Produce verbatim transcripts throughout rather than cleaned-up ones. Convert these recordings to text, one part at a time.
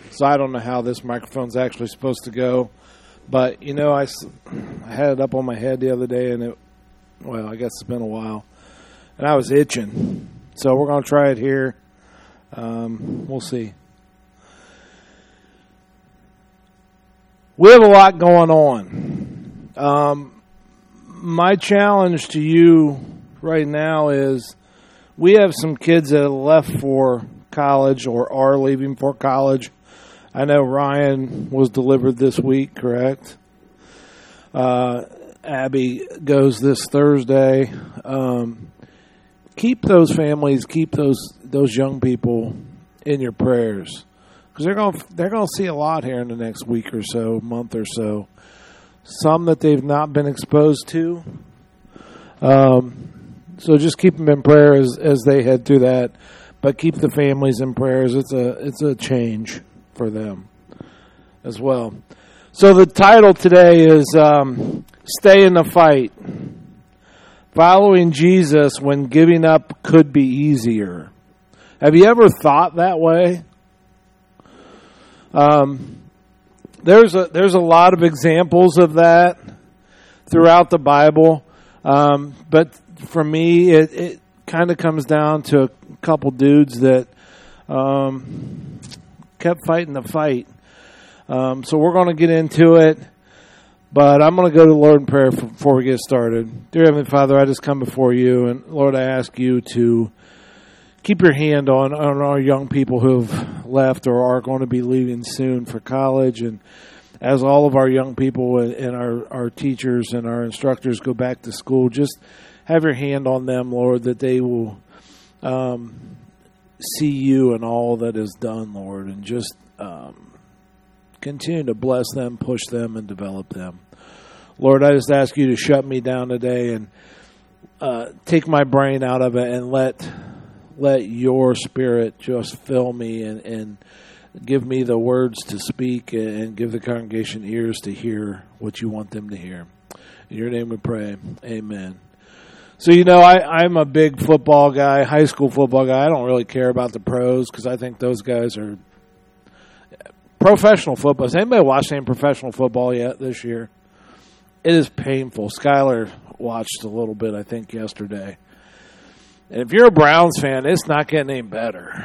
so I don't know how this microphone's actually supposed to go. But, you know, I, I had it up on my head the other day, and it, well, I guess it's been a while. And I was itching. So we're going to try it here. Um, we'll see. We have a lot going on. Um, my challenge to you right now is we have some kids that have left for college or are leaving for college. I know Ryan was delivered this week, correct? Uh, Abby goes this Thursday. Um, keep those families, keep those those young people in your prayers, because they're going they're going to see a lot here in the next week or so, month or so. Some that they've not been exposed to. Um, so just keep them in prayer as, as they head through that. But keep the families in prayers. It's a it's a change for them as well. So the title today is um, Stay in the Fight. Following Jesus when giving up could be easier. Have you ever thought that way? Um, there's a there's a lot of examples of that throughout the Bible. Um, but for me, it, it kind of comes down to a couple dudes that um, kept fighting the fight. Um, so we're going to get into it, but I'm going to go to the Lord in prayer before we get started. Dear Heavenly Father, I just come before you, and Lord, I ask you to keep your hand on, on our young people who have left or are going to be leaving soon for college, and as all of our young people and our, our teachers and our instructors go back to school, just have your hand on them, Lord, that they will um, see you and all that is done, Lord, and just um, continue to bless them, push them, and develop them. Lord, I just ask you to shut me down today and uh, take my brain out of it and let let your spirit just fill me and, and give me the words to speak and give the congregation ears to hear what you want them to hear. In your name we pray. Amen. So, you know, I, I'm a big football guy, high school football guy. I don't really care about the pros because I think those guys are professional football. Has anybody watched any professional football yet this year? It is painful. Skylar watched a little bit, I think, yesterday. And if you're a Browns fan, it's not getting any better.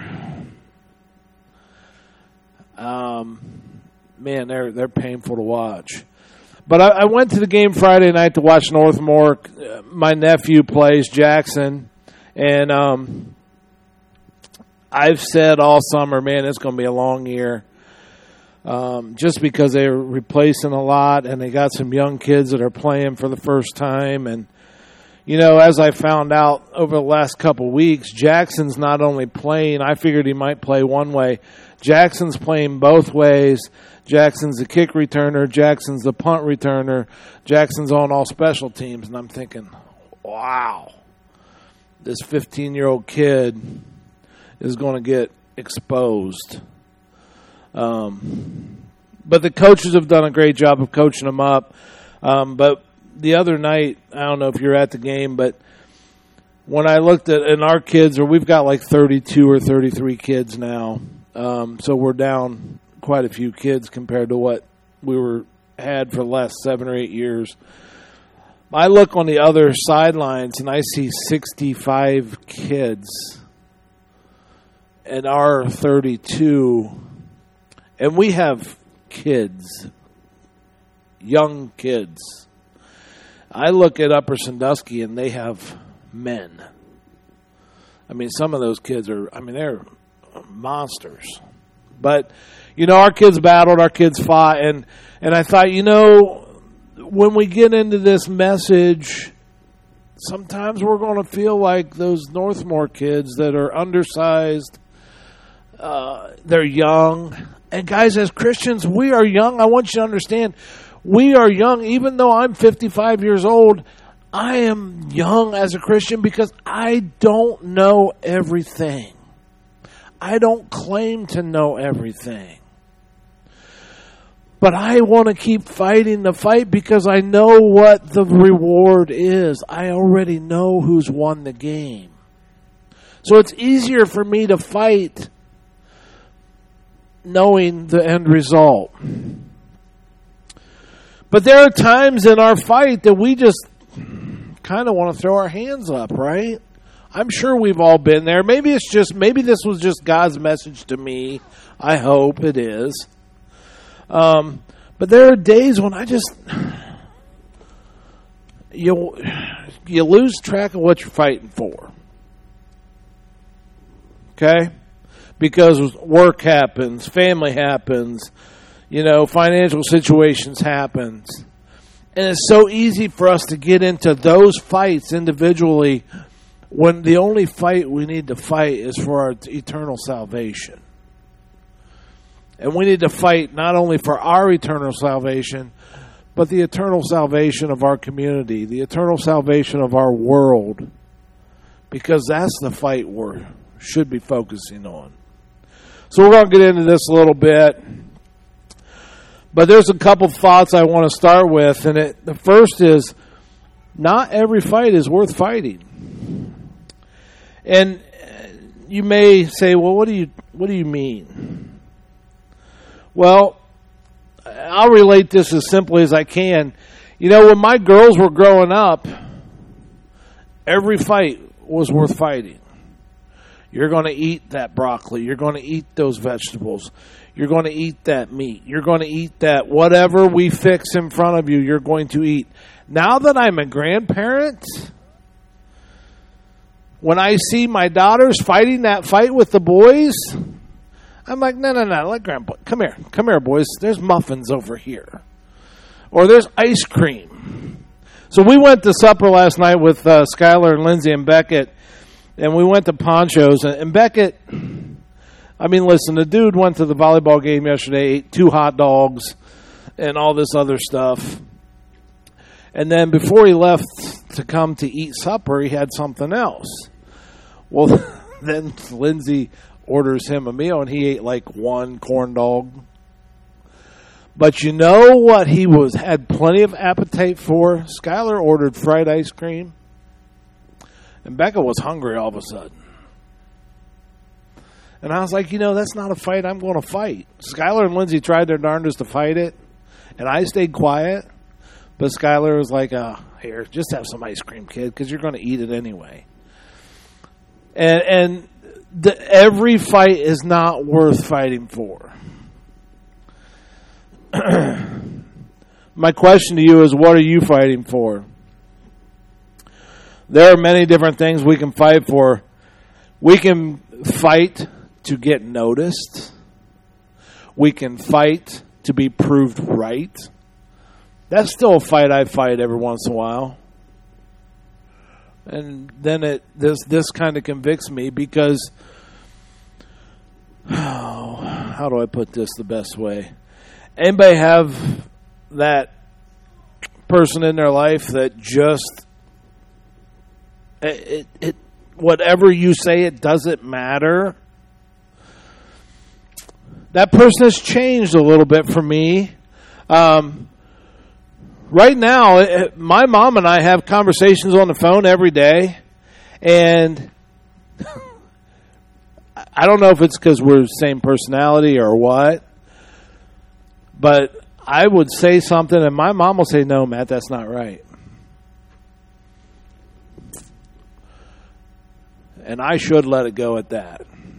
Um, man, they're they're painful to watch. But I, I went to the game Friday night to watch Northmore. Uh, my nephew plays Jackson, and um, I've said all summer, man, it's going to be a long year. Um, just because they're replacing a lot, and they got some young kids that are playing for the first time. And, you know, as I found out over the last couple weeks, Jackson's not only playing, I figured he might play one way. Jackson's playing both ways. Jackson's the kick returner. Jackson's the punt returner. Jackson's on all special teams. And I'm thinking, wow, this fifteen-year-old kid is going to get exposed. Um, but the coaches have done a great job of coaching them up. Um, but the other night, I don't know if you're at the game, but when I looked at, and our kids, or we've got like thirty-two or thirty-three kids now. Um, so we're down quite a few kids compared to what we were had for the last seven or eight years. I look on the other sidelines and I see sixty-five kids and our thirty-two, and we have kids, young kids. I look at Upper Sandusky and they have men. I mean, some of those kids are, I mean, they're monsters. But, you know, our kids battled, our kids fought, and, and I thought, you know, when we get into this message, sometimes we're going to feel like those Northmore kids that are undersized, uh, they're young. And guys, as Christians, we are young. I want you to understand, we are young. Even though I'm fifty-five years old, I am young as a Christian because I don't know everything. I don't claim to know everything. But I want to keep fighting the fight because I know what the reward is. I already know who's won the game. So it's easier for me to fight knowing the end result. But there are times in our fight that we just kind of want to throw our hands up, right? I'm sure we've all been there. Maybe it's just, maybe this was just God's message to me. I hope it is. Um, but there are days when I just, you, you lose track of what you're fighting for. Okay? Because work happens, family happens, you know, financial situations happens. And it's so easy for us to get into those fights individually when the only fight we need to fight is for our eternal salvation. And we need to fight not only for our eternal salvation, but the eternal salvation of our community, the eternal salvation of our world, because that's the fight we should be focusing on. So we're going to get into this a little bit. But there's a couple thoughts I want to start with, and it, the first is, not every fight is worth fighting. And you may say, well, what do you what do you mean? Well, I'll relate this as simply as I can. You know, when my girls were growing up, every fight was worth fighting. You're going to eat that broccoli. You're going to eat those vegetables. You're going to eat that meat. You're going to eat that. Whatever we fix in front of you, you're going to eat. Now that I'm a grandparent, when I see my daughters fighting that fight with the boys, I'm like, no, no, no. Let grandpa, come here. Come here, boys. There's muffins over here. Or there's ice cream. So we went to supper last night with uh, Skylar and Lindsay and Beckett. And we went to Poncho's, and Beckett, I mean, listen, the dude went to the volleyball game yesterday, ate two hot dogs and all this other stuff. And then before he left to come to eat supper, he had something else. Well, then Lindsay orders him a meal, and he ate like one corn dog. But you know what he was had plenty of appetite for? Skylar ordered fried ice cream. And Becca was hungry all of a sudden. And I was like, you know, that's not a fight I'm going to fight. Skylar and Lindsay tried their darndest to fight it. And I stayed quiet. But Skylar was like, uh, here, just have some ice cream, kid, because you're going to eat it anyway. And, and the, every fight is not worth fighting for. My question to you is, what are you fighting for? There are many different things we can fight for. We can fight to get noticed. We can fight to be proved right. That's still a fight I fight every once in a while. And then it this this kind of convicts me because, oh, how do I put this the best way? Anybody have that person in their life that just It, it, it, whatever you say, it doesn't matter? That person has changed a little bit for me. Um, right now, it, my mom and I have conversations on the phone every day, and I don't know if it's because we're the same personality or what, but I would say something, and my mom will say, no, Matt, that's not right. And I should let it go at that.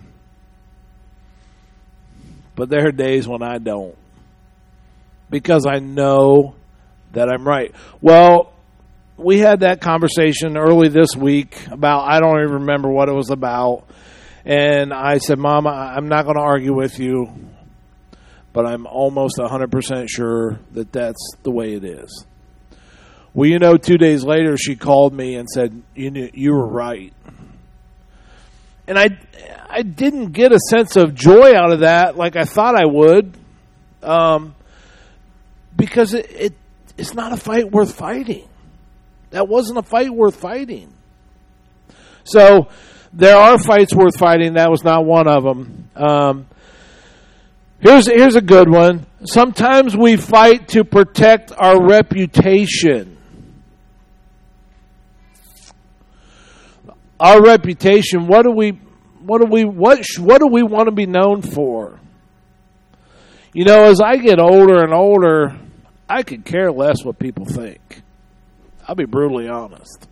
But there are days when I don't. Because I know that I'm right. Well, we had that conversation early this week about, I don't even remember what it was about. And I said, Mom, I'm not going to argue with you. But I'm almost one hundred percent sure that that's the way it is. Well, you know, two days later, she called me and said, you knew, you were right. And I, I didn't get a sense of joy out of that like I thought I would, um, because it, it it's not a fight worth fighting. That wasn't a fight worth fighting. So there are fights worth fighting. That was not one of them. Um, here's here's a good one. Sometimes we fight to protect our reputation. Our reputation, what do we, what do we, what, what do we want to be known for? You know, as I get older and older, I could care less what people think. I'll be brutally honest.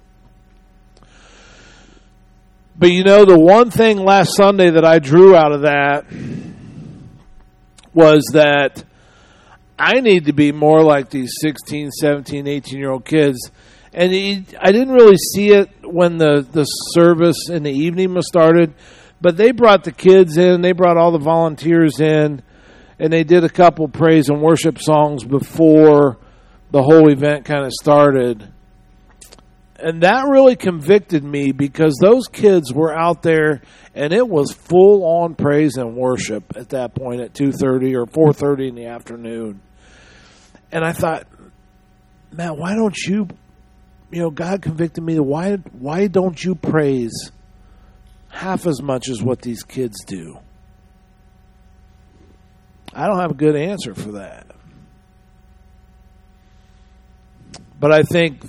But you know, the one thing last Sunday that I drew out of that was that I need to be more like these sixteen, seventeen, eighteen-year-old kids. And it, I didn't really see it when the, the service in the evening was started, but they brought the kids in, they brought all the volunteers in, and they did a couple praise and worship songs before the whole event kind of started. And that really convicted me because those kids were out there and it was full-on praise and worship at that point at two thirty or four thirty in the afternoon. And I thought, man, why don't you, you know, God convicted me, why, why don't you praise half as much as what these kids do? I don't have a good answer for that. But I think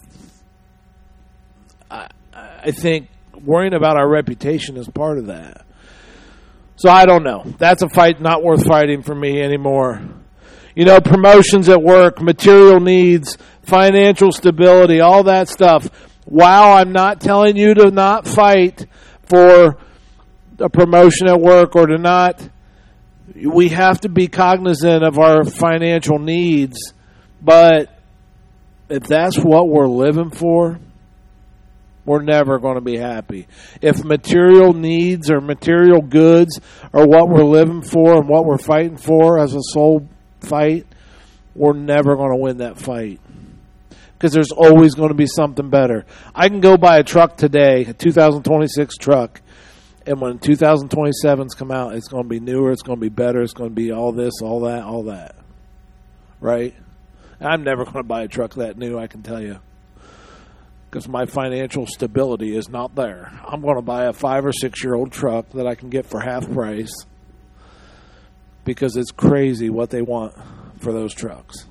I, I think worrying about our reputation is part of that. So I don't know. That's a fight not worth fighting for me anymore. You know, promotions at work, material needs, financial stability, all that stuff. While I'm not telling you to not fight for a promotion at work or to not, we have to be cognizant of our financial needs. But if that's what we're living for, we're never going to be happy. If material needs or material goods are what we're living for and what we're fighting for as a soul fight, we're never going to win that fight. Because there's always going to be something better. I can go buy a truck today, a two thousand twenty-six truck, and when two thousand twenty-sevens come out, it's going to be newer, it's going to be better, it's going to be all this, all that, all that. Right? I'm never going to buy a truck that new, I can tell you. Because my financial stability is not there. I'm going to buy a five or six year old truck that I can get for half price. Because it's crazy what they want for those trucks.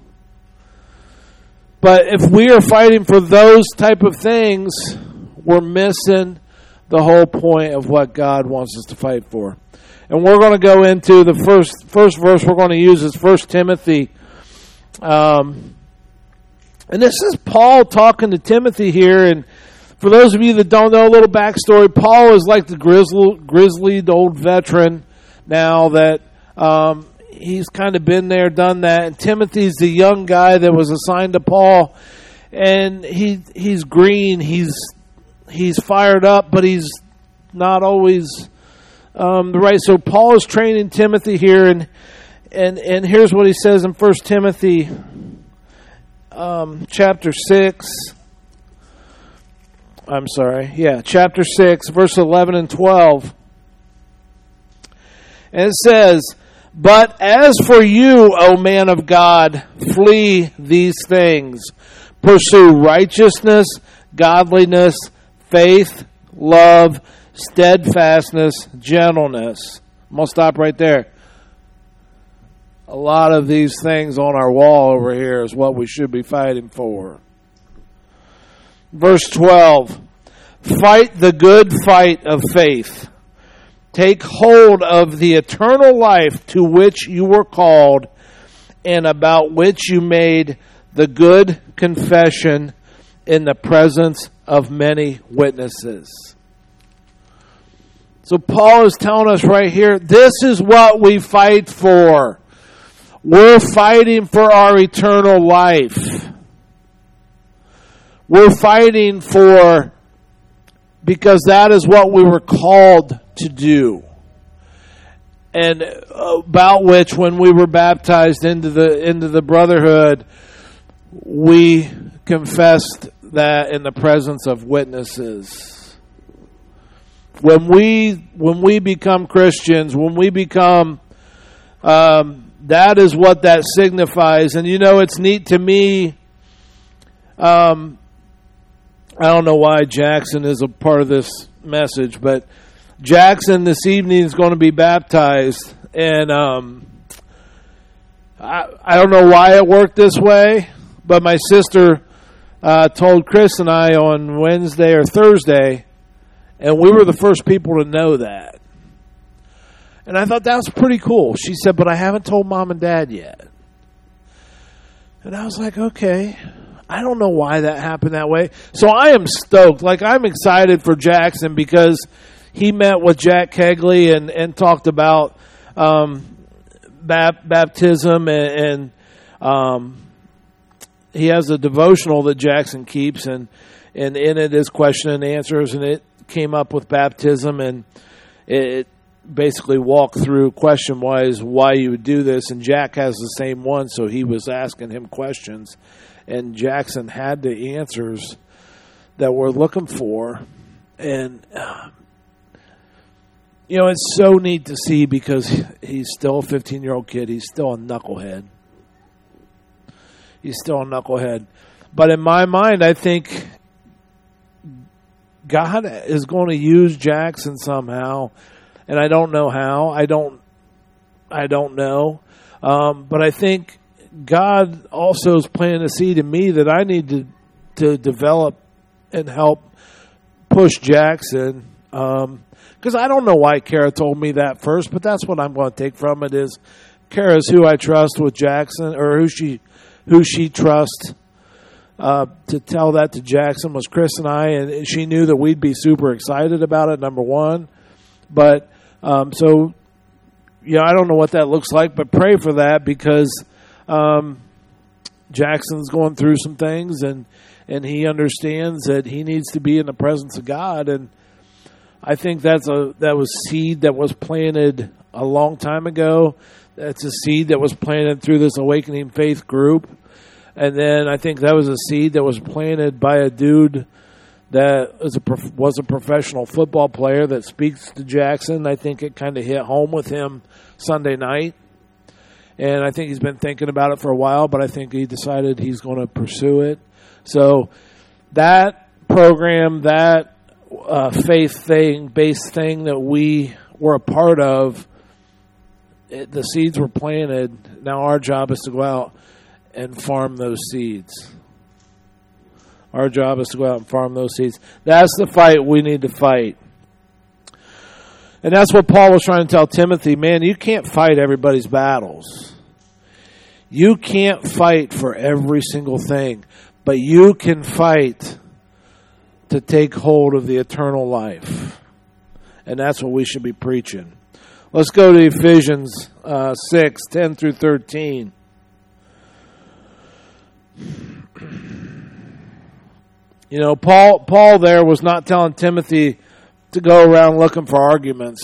But if we are fighting for those type of things, we're missing the whole point of what God wants us to fight for. And we're going to go into the first first verse we're going to use is First Timothy. Um, and this is Paul talking to Timothy here. And for those of you that don't know a little backstory, Paul is like the grizzly, grizzled old veteran now that um, he's kind of been there, done that. And Timothy's the young guy that was assigned to Paul. And he he's green, he's he's fired up, but he's not always um, the right. So Paul is training Timothy here, and and and here's what he says in First Timothy um, chapter six. I'm sorry, yeah, chapter six, verse eleven and twelve. And it says, "But as for you, O man of God, flee these things. Pursue righteousness, godliness, faith, love, steadfastness, gentleness." I'm going to stop right there. A lot of these things on our wall over here is what we should be fighting for. Verse twelve, "Fight the good fight of faith. Take hold of the eternal life to which you were called and about which you made the good confession in the presence of many witnesses." So Paul is telling us right here, this is what we fight for. We're fighting for our eternal life. We're fighting for, because that is what we were called to do. And about which, when we were baptized into the into the brotherhood, we confessed that in the presence of witnesses. When we when we become Christians, when we become, um, that is what that signifies. And you know, it's neat to me. Um, I don't know why Jackson is a part of this message, but Jackson this evening is going to be baptized, and um, I I don't know why it worked this way, but my sister uh, told Chris and I on Wednesday or Thursday, and we were the first people to know that. And I thought that was pretty cool. She said, but I haven't told mom and dad yet. And I was like, okay. I don't know why that happened that way. So I am stoked. Like, I'm excited for Jackson because he met with Jack Kegley and, and talked about um, bap- baptism. And, and um, he has a devotional that Jackson keeps. And, and in it is question and answers. And it came up with baptism. And it basically walked through question-wise why you would do this. And Jack has the same one. So he was asking him questions. And Jackson had the answers that we're looking for. And, uh, you know, it's so neat to see because he's still a fifteen-year-old kid. He's still a knucklehead. He's still a knucklehead. But in my mind, I think God is going to use Jackson somehow. And I don't know how. I don't, I don't know. Um, but I think God also is planting a seed in me that I need to to develop and help push Jackson. Um, because I don't know why Kara told me that first, but that's what I'm going to take from it is Kara's who I trust with Jackson, or who she who she trusts uh, to tell that to Jackson was Chris and I, and she knew that we'd be super excited about it, number one. But um, so, you know, I don't know what that looks like, but pray for that because Um, Jackson's going through some things, and and he understands that he needs to be in the presence of God. And I think that's a that was seed that was planted a long time ago. That's a seed that was planted through this Awakening Faith group, and then I think that was a seed that was planted by a dude that was a was a professional football player that speaks to Jackson. I think it kind of hit home with him Sunday night. And I think he's been thinking about it for a while, but I think he decided he's going to pursue it. So that program, that uh, faith thing, based thing that we were a part of, it, the seeds were planted. Now our job is to go out and farm those seeds. Our job is to go out and farm those seeds. That's the fight we need to fight. And that's what Paul was trying to tell Timothy. Man, you can't fight everybody's battles. You can't fight for every single thing. But you can fight to take hold of the eternal life. And that's what we should be preaching. Let's go to Ephesians uh, six, ten through thirteen. You know, Paul, Paul there was not telling Timothy to go around looking for arguments.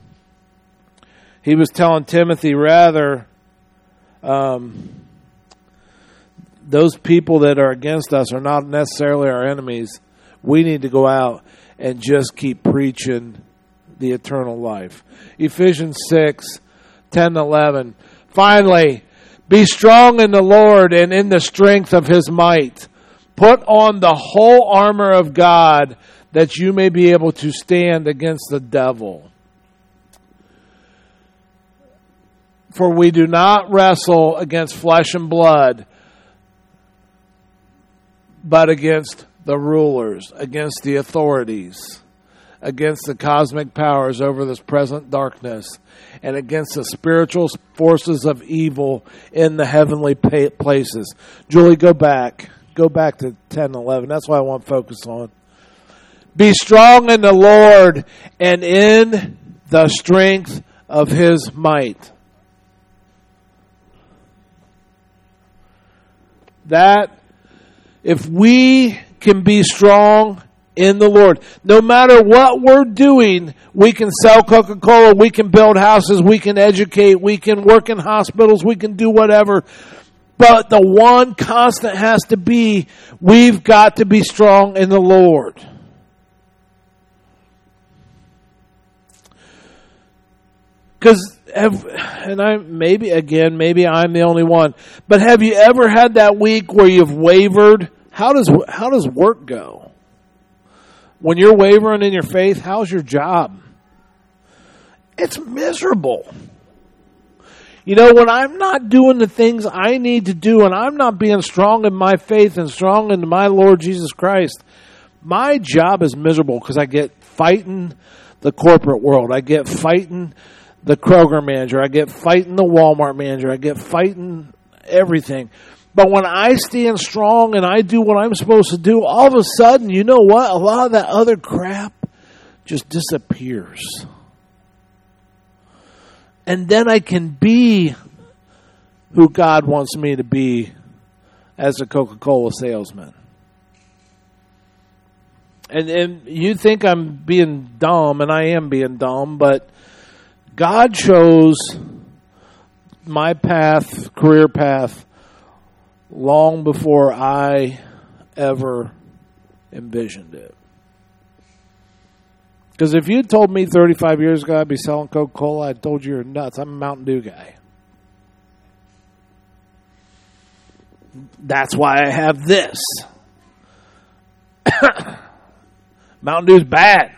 He was telling Timothy rather, um, those people that are against us are not necessarily our enemies. We need to go out and just keep preaching the eternal life. Ephesians six, ten, eleven. Finally, be strong in the Lord and in the strength of his might. Put on the whole armor of God, that you may be able to stand against the devil. For we do not wrestle against flesh and blood, but against the rulers, against the authorities, against the cosmic powers over this present darkness, and against the spiritual forces of evil in the heavenly places. Julie, go back. Go back to ten and eleven. That's what I want to focus on. Be strong in the Lord and in the strength of his might. That if we can be strong in the Lord, no matter what we're doing, we can sell Coca-Cola, we can build houses, we can educate, we can work in hospitals, we can do whatever. But the one constant has to be, we've got to be strong in the Lord. Because, and I maybe, again, maybe I'm the only one, but have you ever had that week where you've wavered? How does how does work go? When you're wavering in your faith, how's your job? It's miserable. You know, when I'm not doing the things I need to do and I'm not being strong in my faith and strong in my Lord Jesus Christ, my job is miserable because I get fighting the corporate world. I get fighting the Kroger manager. I get fighting the Walmart manager. I get fighting everything. But when I stand strong and I do what I'm supposed to do, all of a sudden, you know what? A lot of that other crap just disappears. And then I can be who God wants me to be as a Coca-Cola salesman. And, and you think I'm being dumb, and I am being dumb, but God chose my path, career path, long before I ever envisioned it. Because if you had told me thirty-five years ago I'd be selling Coca-Cola, I'd told you you're nuts. I'm a Mountain Dew guy. That's why I have this. Mountain Dew's bad.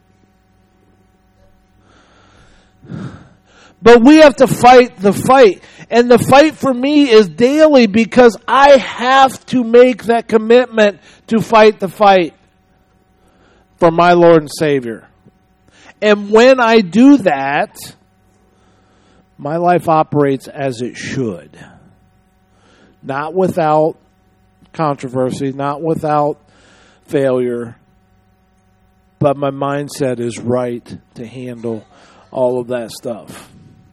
But we have to fight the fight. And the fight for me is daily because I have to make that commitment to fight the fight for my Lord and Savior. And when I do that, my life operates as it should. Not without controversy, not without failure, but my mindset is right to handle all of that stuff.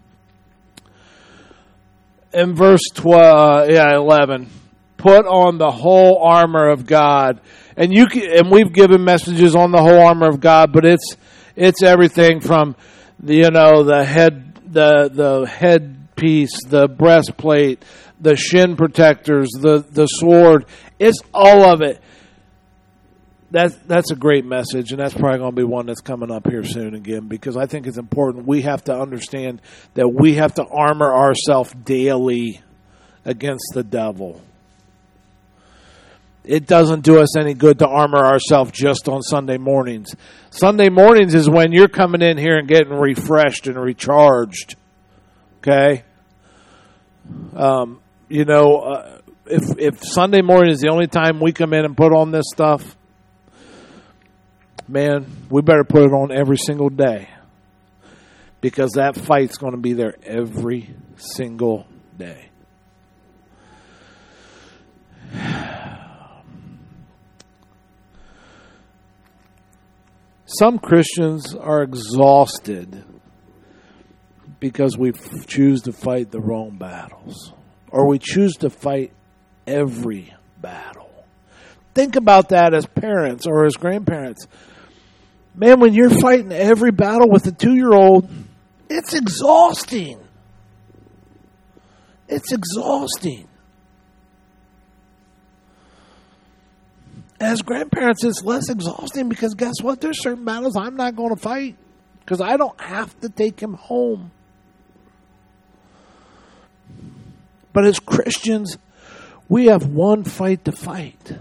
In verse twelve, yeah, eleven, put on the whole armor of God. And you can, and we've given messages on the whole armor of God, but it's it's everything from the, you know, the head the the headpiece, the breastplate, the shin protectors, the, the sword. It's all of it. That's, that's a great message, and that's probably going to be one that's coming up here soon again, because I think it's important. We have to understand that we have to armor ourselves daily against the devil. It doesn't do us any good to armor ourselves just on Sunday mornings. Sunday mornings is when you're coming in here and getting refreshed and recharged. Okay? Um, you know, uh, if if Sunday morning is the only time we come in and put on this stuff, man, we better put it on every single day, because that fight's going to be there every single day. Some Christians are exhausted because we f- choose to fight the wrong battles, or we choose to fight every battle. Think about that as parents or as grandparents. Man, when you're fighting every battle with a two-year-old, it's exhausting. It's exhausting. As grandparents, it's less exhausting because guess what? There's certain battles I'm not going to fight because I don't have to take him home. But as Christians, we have one fight to fight.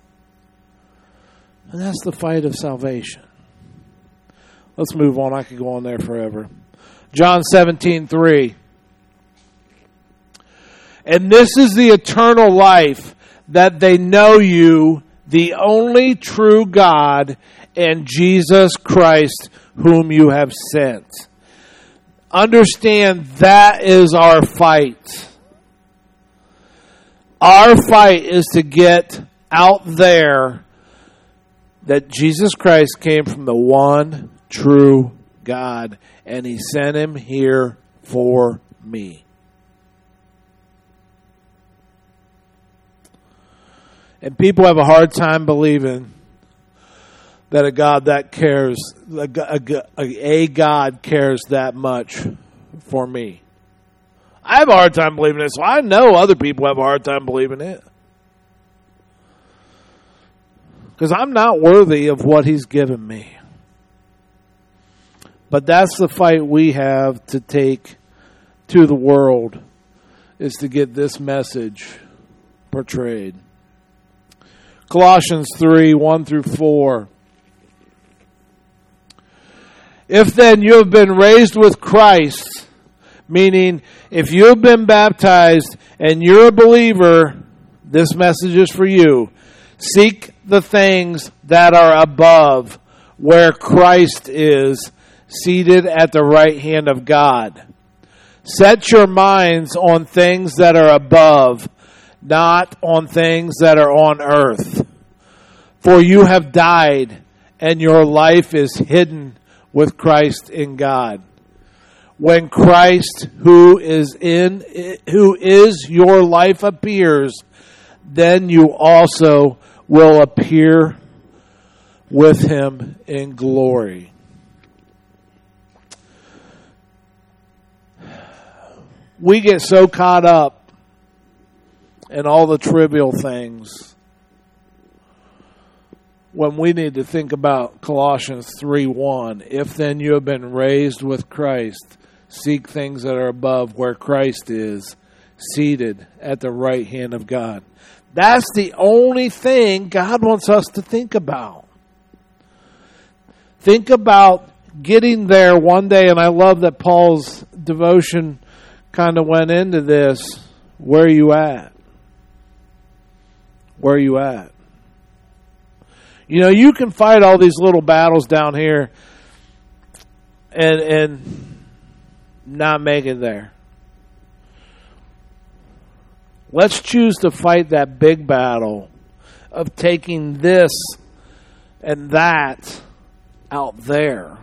And that's the fight of salvation. Let's move on. I could go on there forever. John seventeen three. And this is the eternal life, that they know you, the only true God, and Jesus Christ, whom you have sent. Understand that is our fight. Our fight is to get out there that Jesus Christ came from the one true God, and He sent Him here for me. And people have a hard time believing that a God that cares, a, a, a God cares that much for me. I have a hard time believing it, so I know other people have a hard time believing it. Because I'm not worthy of what He's given me. But that's the fight we have to take to the world, is to get this message portrayed. Colossians three, one through four. If then you have been raised with Christ, meaning if you have been baptized and you're a believer, this message is for you. Seek the things that are above, where Christ is, seated at the right hand of God. Set your minds on things that are above, not on things that are on earth. For you have died, and your life is hidden with Christ in God. When Christ, who is in, who is your life, appears, then you also will appear with him in glory. We get so caught up in all the trivial things when we need to think about Colossians three one. If then you have been raised with Christ, seek things that are above where Christ is, seated at the right hand of God. That's the only thing God wants us to think about. Think about getting there one day, and I love that Paul's devotion kind of went into this. Where are you at? Where are you at? You know, you can fight all these little battles down here and and not make it there. Let's choose to fight that big battle of taking this and that out there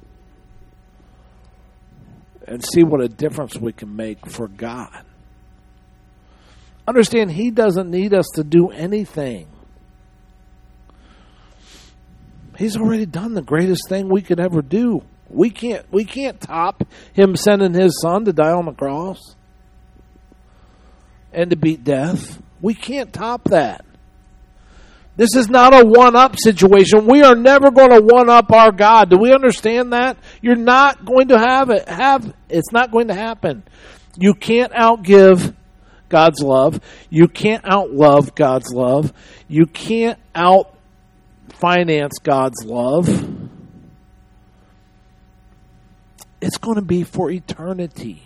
and see what a difference we can make for God. Understand, he doesn't need us to do anything. He's already done the greatest thing we could ever do. We can't we can't top him sending his son to die on the cross and to beat death. We can't top that. This is not a one-up situation. We are never going to one-up our God. Do we understand that? You're not going to have it. Have it's not going to happen. You can't outgive God's love. You can't outlove God's love. You can't out-finance God's love. It's going to be for eternity.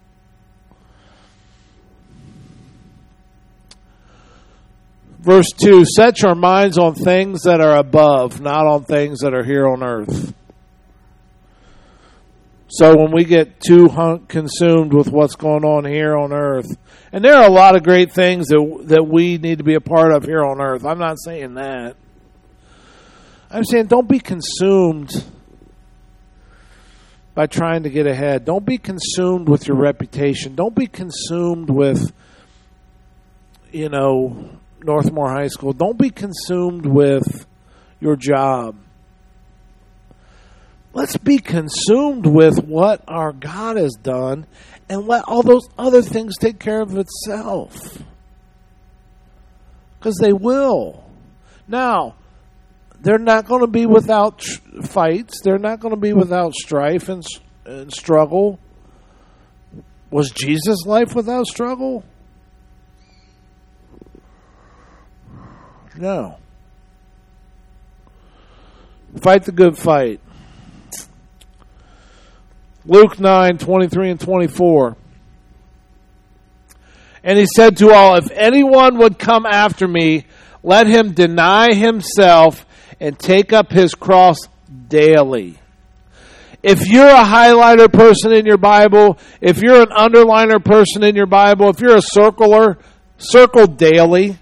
Verse two, set your minds on things that are above, not on things that are here on earth. So when we get too hun- consumed with what's going on here on earth, and there are a lot of great things that that we need to be a part of here on earth. I'm not saying that. I'm saying don't be consumed by trying to get ahead. Don't be consumed with your reputation. Don't be consumed with, you know, Northmore High School. Don't be consumed with your job. Let's be consumed with what our God has done and let all those other things take care of itself. Because they will. Now, they're not going to be without tr- fights. They're not going to be without strife and, and struggle. Was Jesus' life without struggle? No. Fight the good fight. Luke nine, twenty-three and twenty-four. And he said to all, if anyone would come after me, let him deny himself and take up his cross daily. If you're a highlighter person in your Bible, if you're an underliner person in your Bible, if you're a circler, circle daily.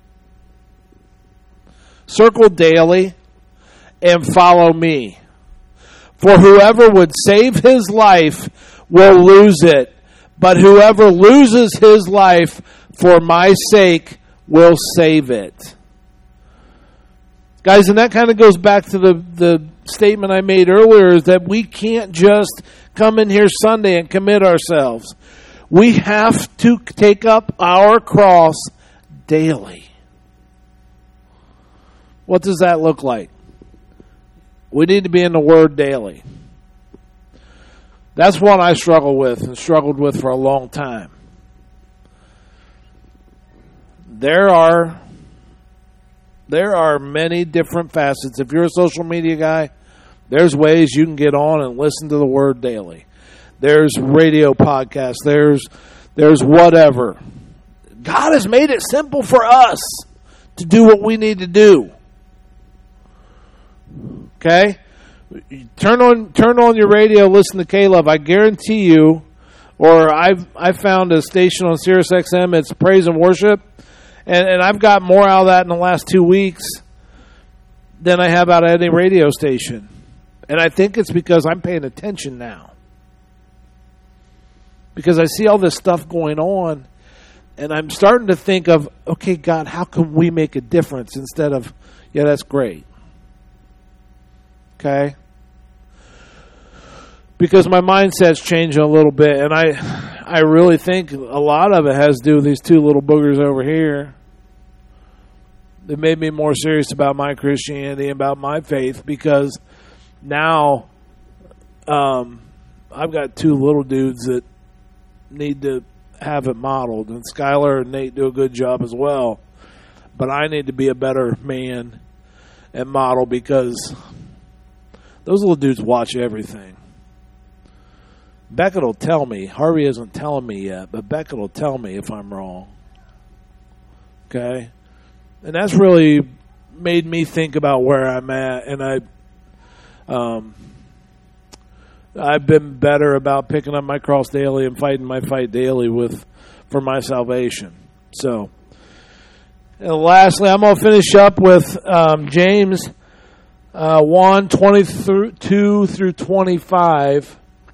Circle daily and follow me. For whoever would save his life will lose it, but whoever loses his life for my sake will save it. Guys, and that kind of goes back to the, the statement I made earlier, is that we can't just come in here Sunday and commit ourselves. We have to take up our cross daily. What does that look like? We need to be in the Word daily. That's one I struggle with and struggled with for a long time. There are there are many different facets. If you're a social media guy, there's ways you can get on and listen to the Word daily. There's radio podcasts. There's there's whatever. God has made it simple for us to do what we need to do. Okay? Turn on turn on your radio, listen to K-Love. I guarantee you, or I've I found a station on Sirius X M, it's praise and worship, and, and I've got more out of that in the last two weeks than I have out of any radio station. And I think it's because I'm paying attention now. Because I see all this stuff going on, and I'm starting to think of, okay, God, how can we make a difference instead of, yeah, that's great. Okay? Because my mindset's changing a little bit, and I I really think a lot of it has to do with these two little boogers over here. They made me more serious about my Christianity and about my faith, because now um, I've got two little dudes that need to have it modeled, and Skylar and Nate do a good job as well. But I need to be a better man and model, because those little dudes watch everything. Beckett will tell me. Harvey isn't telling me yet, but Beckett will tell me if I'm wrong. Okay? And that's really made me think about where I'm at, and I, um, I've been better about picking up my cross daily and fighting my fight daily with for my salvation. So, and lastly, I'm going to finish up with um, James uh, one, twenty-two through twenty-five.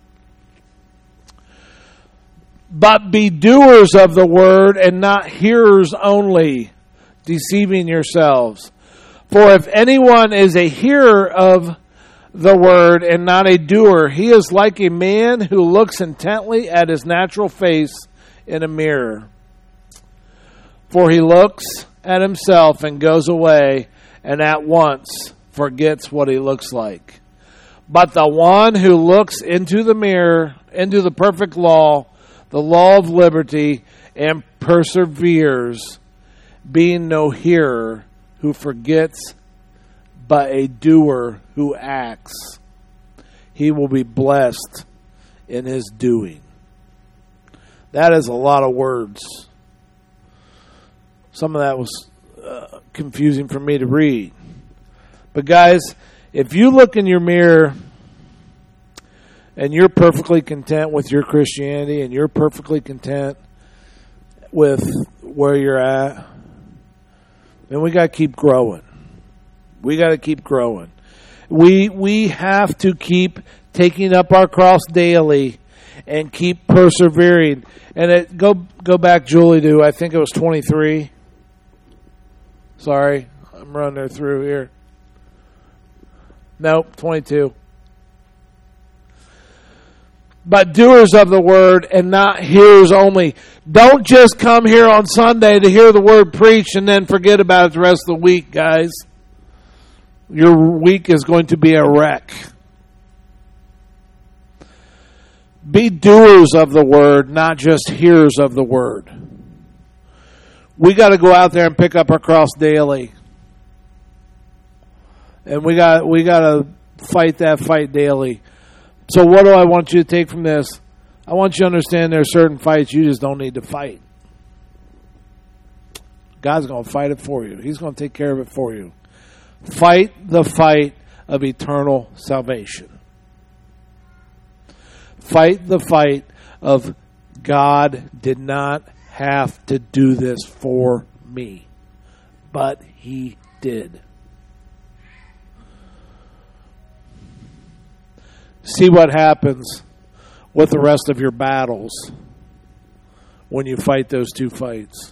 But be doers of the word and not hearers only, deceiving yourselves. For if anyone is a hearer of the word and not a doer, he is like a man who looks intently at his natural face in a mirror. For he looks at himself and goes away and at once forgets what he looks like. But the one who looks into the mirror, into the perfect law, the law of liberty, and perseveres, being no hearer who forgets, but a doer who acts, he will be blessed in his doing. That is a lot of words. Some of that was uh, confusing for me to read. But guys, if you look in your mirror and you're perfectly content with your Christianity and you're perfectly content with where you're at, then we got to keep growing. We got to keep growing. We we have to keep taking up our cross daily and keep persevering. And it, go go back, Julie, to I think it was twenty-three. Sorry, I'm running her through here. Nope, twenty-two. But doers of the word and not hearers only. Don't just come here on Sunday to hear the word preached and then forget about it the rest of the week, guys. Your week is going to be a wreck. Be doers of the word, not just hearers of the word. We got to go out there and pick up our cross daily. And we got we got to fight that fight daily. So what do I want you to take from this? I want you to understand there are certain fights you just don't need to fight. God's going to fight it for you. He's going to take care of it for you. Fight the fight of eternal salvation. Fight the fight of God did not have to do this for me, but He did. See what happens with the rest of your battles when you fight those two fights.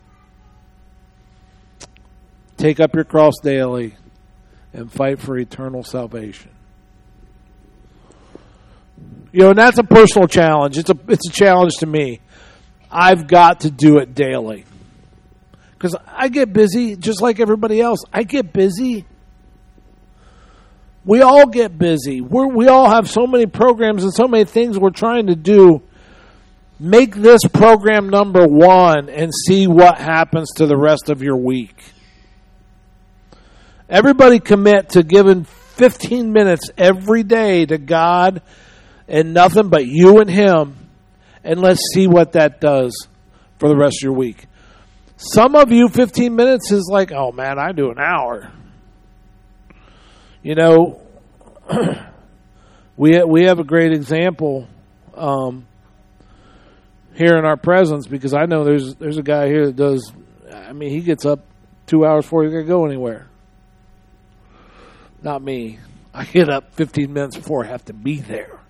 Take up your cross daily and fight for eternal salvation. You know, and that's a personal challenge. It's a it's a challenge to me. I've got to do it daily. Because I get busy just like everybody else. I get busy. We all get busy. We're, we all have so many programs and so many things we're trying to do. Make this program number one and see what happens to the rest of your week. Everybody commit to giving fifteen minutes every day to God and nothing but you and Him. And let's see what that does for the rest of your week. Some of you, fifteen minutes is like, oh man, I do an hour. You know, we we have a great example um, here in our presence, because I know there's there's a guy here that does. I mean, he gets up two hours before he can go anywhere. Not me. I get up fifteen minutes before I have to be there.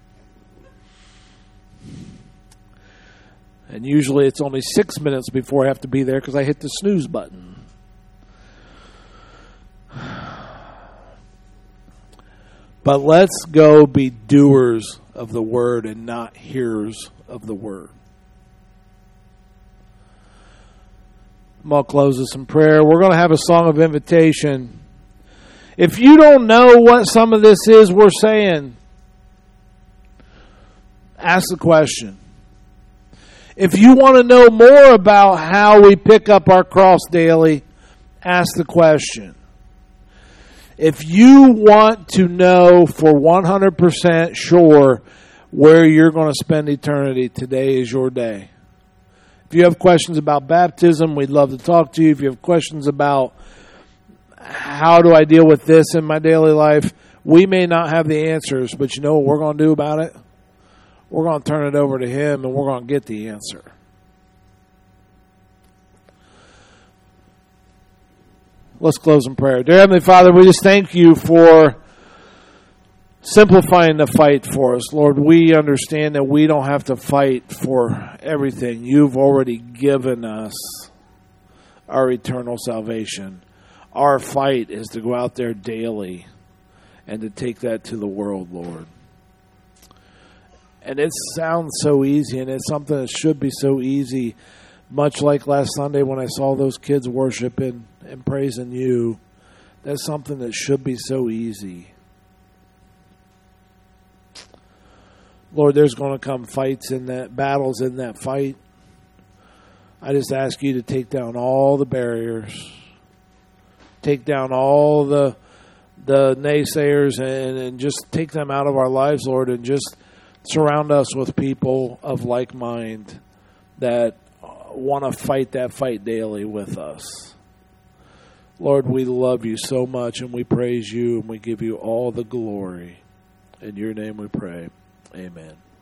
And usually it's only six minutes before I have to be there because I hit the snooze button. But let's go be doers of the word and not hearers of the word. I'm going to close this in prayer. We're going to have a song of invitation. If you don't know what some of this is we're saying, ask the question. If you want to know more about how we pick up our cross daily, ask the question. If you want to know for one hundred percent sure where you're going to spend eternity, today is your day. If you have questions about baptism, we'd love to talk to you. If you have questions about how do I deal with this in my daily life, we may not have the answers, but you know what we're going to do about it? We're going to turn it over to Him, and we're going to get the answer. Let's close in prayer. Dear Heavenly Father, we just thank you for simplifying the fight for us. Lord, we understand that we don't have to fight for everything. You've already given us our eternal salvation. Our fight is to go out there daily and to take that to the world, Lord. And it sounds so easy, and it's something that should be so easy, much like last Sunday when I saw those kids worshiping and praising you. That's something that should be so easy. Lord, there's going to come fights in that, battles in that fight. I just ask you to take down all the barriers, take down all the the naysayers, and, and just take them out of our lives, Lord, and just surround us with people of like mind that want to fight that fight daily with us. Lord, we love you so much, and we praise you, and we give you all the glory. In your name we pray. Amen.